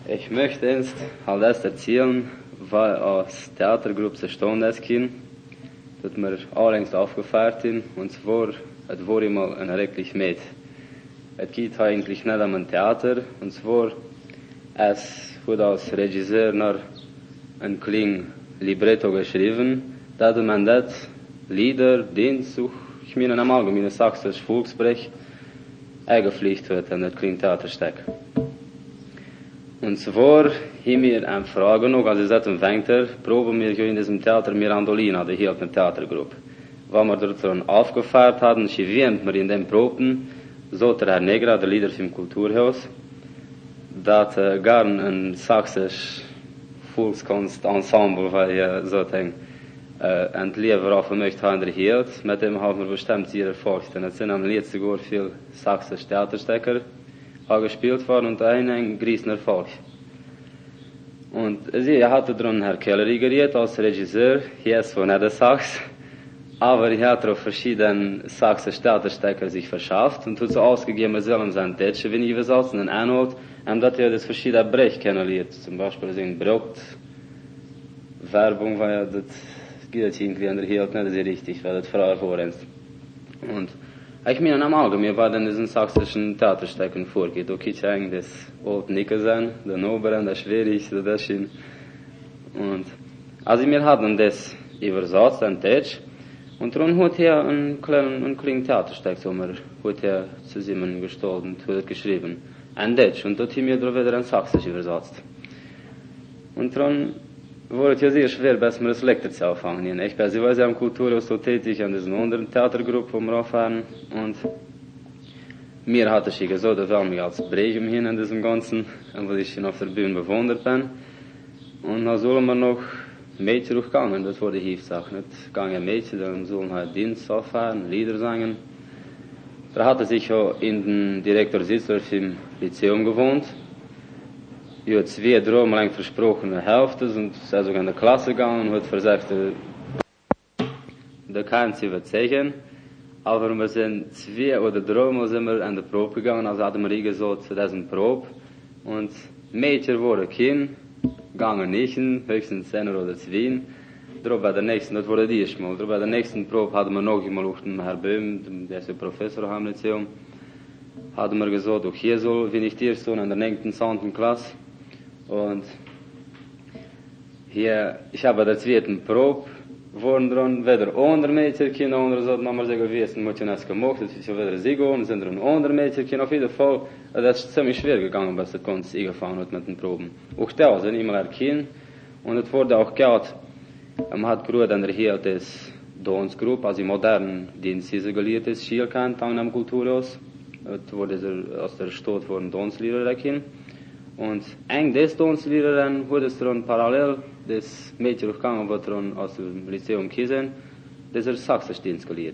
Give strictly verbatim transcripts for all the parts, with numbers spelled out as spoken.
Ich möchte jetzt halt erst erzählen, weil aus Theatergruppe zerstanden ist, dass mir alllängst aufgefeiert sind, und zwar, es war immer ein erreglich mit. Es geht eigentlich nicht um ein Theater, und zwar, es wurde als Regisseur nach ein kleines Libretto geschrieben, dass man das Lieder, den such ich mir in einem allgemeinen sächsischen Volksbrech eingepflegt wird in das kleine Theaterstück. Und zwar haben wir eine Frage noch, als ich sagte, im Winter, proben wir in diesem Theater Mirandolina, die hier auf der Theatergruppe. Weil wir dort dann aufgefeiert hatten, sie während wir in den Proben, so der Herr Negra, der Lieder vom Kulturhaus, dass äh, gar ein sächsisch Volkskunstensemble, weil ich so denke, äh, ein Leben auf möchte haben der hielt, mit dem haben wir bestimmt sehr erfolgt. Und es sind am letzten Jahr viele sächsische Theaterstücke gespielt worden und ein, ein griechen Erfolg. Und sie hatte dran Herr Kellery geredet als Regisseur, hier ist von der Sachs, aber er hat auch verschiedene sächsische Theaterstücke sich verschafft und hat so ausgegeben, er soll sein Tätschen, wenn ich was aus in den Anhalt, und dass er das verschiedene Brech kennenlernt, zum Beispiel in Brot, Werbung, weil ja das geht irgendwie an der Hielt nicht sehr richtig, weil das früher vorrenzt. Und ich meine, am Allgemeinen, was in diesen sächsischen Theaterstücken vorgeht, da kann ich eigentlich das Old Nicke sein, der Noberen, der Schwierig, der Deschin. Und, also wir hatten das übersetzt, ein Deutsch, und dann hat er ein kleines, ein kleines Theaterstück, so wir, hat er zusammen gestaltet und hat geschrieben. Ein Deutsch, und dort haben wir dann wieder ein Sächsisch übersetzt. Und dann war es ja sehr schwer, bis wir das Lektor zu anfangen. Ich bin sehr am Kulturhaus so tätig an diesen anderen Theatergruppe, wo wir auffahren. Und mir hatte ich gesagt, dass wir mich als Brechen hin in diesem Ganzen, weil ich schon auf der Bühne bewundert bin. Und dann sollen wir noch Mädchen durchgehen, das war die Hilfsache. Nicht gange Mädchen, dann sollen halt Dienst auffahren, Lieder singen. Da hatte sich ja in den Direktor Sitzler im Lyzeum gewohnt. Ich habe zwei, drei Mal lang versprochene Hälfte und ist also in der Klasse gegangen und hat versagt, da kann sie was sagen. Aber wir sind zwei oder drei Mal sind wir an der Probe gegangen, also hatten wir gesagt, das ist eine Probe. Und Mädchen waren Kind, gangen nicht, höchstens zehn oder zwei. Drauf bei der nächsten, das war die erste Mal. Drauf bei der nächsten Probe hatten wir noch einmal auf den Herr Böhm, der ist der Professor am Lyzeum, hatten wir gesagt, auch hier soll, wenn ich dir so in der neunten, zehnten Klasse. Und hier, ich habe bei der zweiten Probe, wurden dran wieder andere Mädchen, Kinder, andere sollten nochmal sagen, wie es ein Mädchen es gemacht, das ist ja wieder sie geworden, sind dran andere Mädchen, Kinder, auf jeden Fall, das ist ziemlich schwer gegangen, was das Kunst eingefahren hat mit den Proben. Auch da sind immer erkannt, und es wurde auch gehört, man hat gerade an der Hiel des Donsgruppe, also modernen Dienst, diese gelehrt ist, Schielkant, an einem Kulturhaus, es wurde aus der Stadt von Donslehrer erkannt. Und eng des Tonsliedern wurde es dann parallel das Mädchen durchgegangen, was dann aus dem Lyzeum kiesen, das er sächsisch Dienst gelehrt.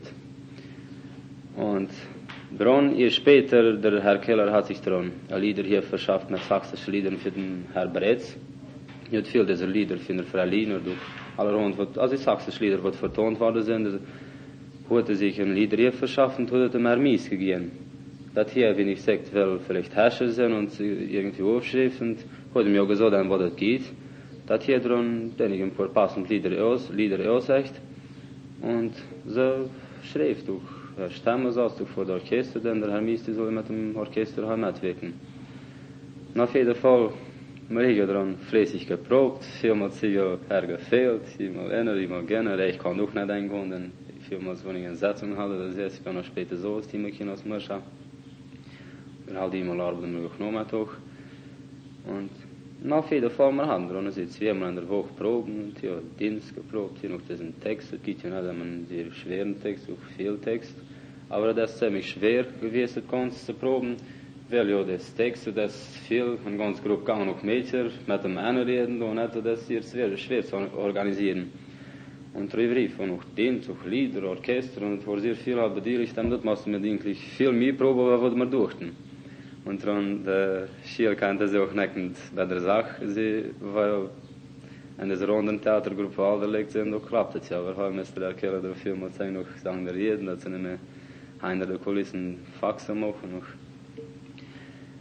Und dann, ihr später, der Herr Keller hat sich dann ein Lieder hier verschafft mit sächsischen Liedern für den Herr Bretz. Er hat viel dieser Lieder für den Frau Liener, durch allerhand, also die sächsischen Lieder, die vertont worden sind, hat er sich ein Lieder hier verschafft und hat ihm Hermies gegeben. Das hier, wenn ich sagt, will vielleicht Herrscher sein und irgendwie aufschreiben, hat mir auch gesagt, an was das geht. Das hier dran, den ich ein paar passende Lieder aus, Lieder aussagt. Und so schreibt durch Herr Stammers aus, durch vor der Orchester, denn der Herr Mister soll mit dem Orchester halt mitwirken. Und auf jeden Fall, wir haben dran fleißig geprobt, vielmals sich ja Herr gefehlt, immer einer, immer gerne, ich kann auch nicht eingehen, denn vielmals, wenn ich eine Setzung hatte, das heißt, ich kann auch später so aus Team aus Mörscha. Wir haben die mal arbeiten wir genommen auch. Und na, auf jeden Fall, wir haben dran, sind zweimal in der Woche proben, und ja, Dienst geprobt, hier noch diesen Text, es gibt ja nicht einen sehr schweren Text, auch viel Text, aber das ist ziemlich schwer gewesen, Kunst zu proben, weil ja das Text, das ist viel, ein ganz grob gegangen, auch Mädchen, mit dem einen reden, und nicht, das ist sehr schwer, schwer zu organisieren. Und darüber von auch Dienst, auch Lieder, Orchester, und es war sehr viel halt beteiligt, und das mussten wir eigentlich viel mehr proben, als wir durften. Und dann, der Schiel kannte sie auch neckend bei der Sache, sie, weil in dieser runden Theatergruppe allerlegt sind, auch klappt es ja, aber heute müsste der Kerl der Film und sagen, noch sagen reden, dass sie nicht mehr hinter der Kulissen Faxen machen. Noch.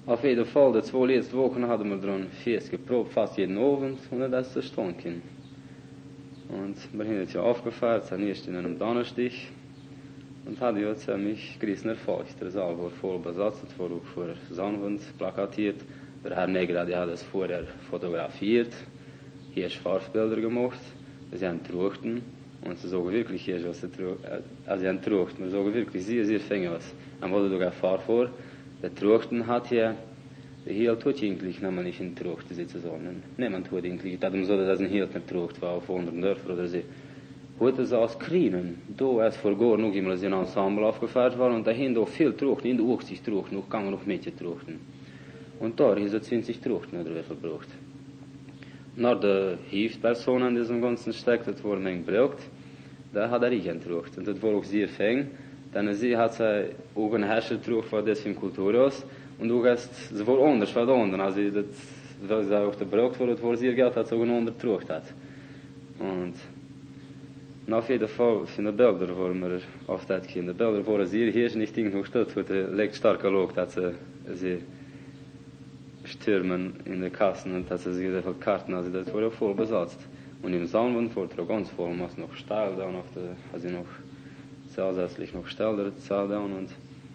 Auf jeden Fall, die zwei letzten Wochen hatten wir dran fest geprobt, fast jeden Abend, und das ist zerstanden. Und wir haben jetzt ja aufgefeiert, dann erst in einem Donnerstag, und hat ja ziemlich größten Erfolg. Der Saal war voll besetzt, es war auch vor Sonnenwand plakatiert. Der Herr Negra, der hat es vorher fotografiert, hier ist Farbbilder gemacht, sie haben truchten, und sie sagen wirklich hier, was sie truchten, also sie haben truchten, wir sagen wirklich sehr, sehr fängig aus. Und wurde sogar Fahr vor, der truchten hat hier, der Hiel tut eigentlich, wenn man nicht in Truchten sitzt, sondern niemand tut eigentlich, dass man so, dass ein Hiel nicht trucht war auf anderen Dörfern oder so. Heute so aus Krienen, da ist vor Gore noch immer ein Ensemble aufgefeiert worden, und dahin da viel truchten, in der achtzig truchten, noch kann man noch Mädchen truchten. Und da ist es zwanzig truchten, oder wie viel braucht. Nach der Hilfsperson in diesem ganzen Steck, das war mein Braucht, da hat er ich entrucht. Und das war auch sehr fäng, denn sie hat sie auch ein Herrscher trucht von diesem Kulturhaus, und du gehst, sie war anders von der anderen, also das, was sie auch der Braucht war, das war sehr Geld, hat sie auch ein anderer trucht hat. Und na, auf jeden Fall, von den Bilder waren wir auf dat kind. De Bilder waren zeer heersen, ik denk nog steeds, het lijkt sterk al ook dat ze, ze stürmen in de kassen und dat ze sehr viel Karten, also das war voll besetzt. Und im Saalwand war es ganz voll, man noch Stahl da auf der, also noch zusätzlich noch Stahl der Zahl da und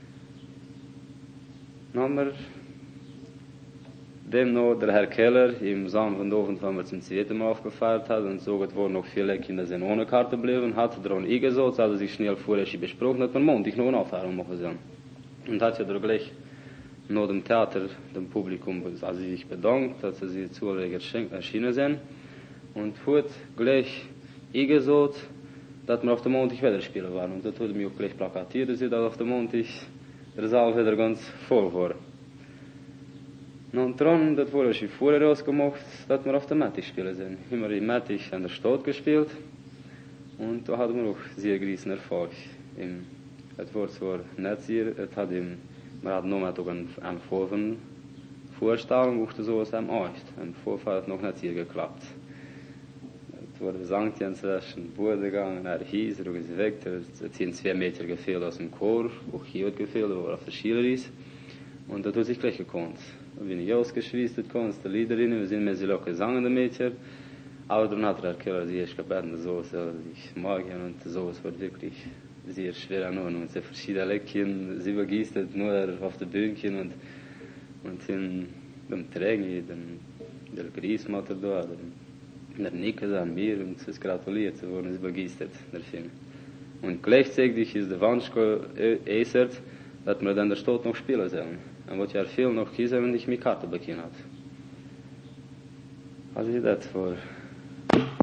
dann haben wir dem noch der Herr Keller im Saalwand oben, wenn wir zum zweiten Mal aufgefeiert hat und so, es waren noch viele Kinder sind ohne Karte geblieben, hat daran eingesetzt, also sich schnell vorher besprochen, dass man Montag noch eine Auffahrung machen soll. Und hat ja da gleich nach dem Theater dem Publikum also sich bedankt, dass sie zulägig erschienen sind und hat gleich eingesetzt, dass wir auf dem Montag wieder spielen waren. Und das wurde mir auch gleich plakatiert, dass auf dem Montag der Saal wieder ganz voll war. Und dann, das wurde schon vorher rausgemacht, dass wir auf der Mattig spielen sind. Immer in Mattig an der Stadt gespielt und da hatten wir auch sehr großen Erfolg. Im, es war zwar nicht sehr, es hat im, wir hatten noch mal eine, eine Vorven Vorstellung, wo sowas am Echt. Im Vorfall hat noch nicht sehr geklappt. Es wurde gesagt, Jens zwischen Bude gegangen, er hieß, er ist weg, es sind zwei Meter gefehlt aus dem Chor, auch hier hat gefehlt, aber auf der Schieler ist. Und das hat sich gleich gekonnt. Da bin ich ausgeschwießt, konntest die Liederinnen, wir sind mehr so gesungen, die Mädchen. Aber dann hat der Keller sich erst gebeten, so, ich mag ihn, und so, es wird wirklich sehr schwer an und sie verschiedene Leckchen, sie übergießt nur auf der Bühnchen und, und in dem Trägen, der Griesmatter da, der Nickes an mir, und sie ist gratuliert, sie wurden übergießt, der Film. Und gleichzeitig ist der Wunsch geäußert, dass wir dann der Stadt noch spielen sollen. Und wird ja viel noch kiezen, wenn ich mir Karte bekommen habe. Also das war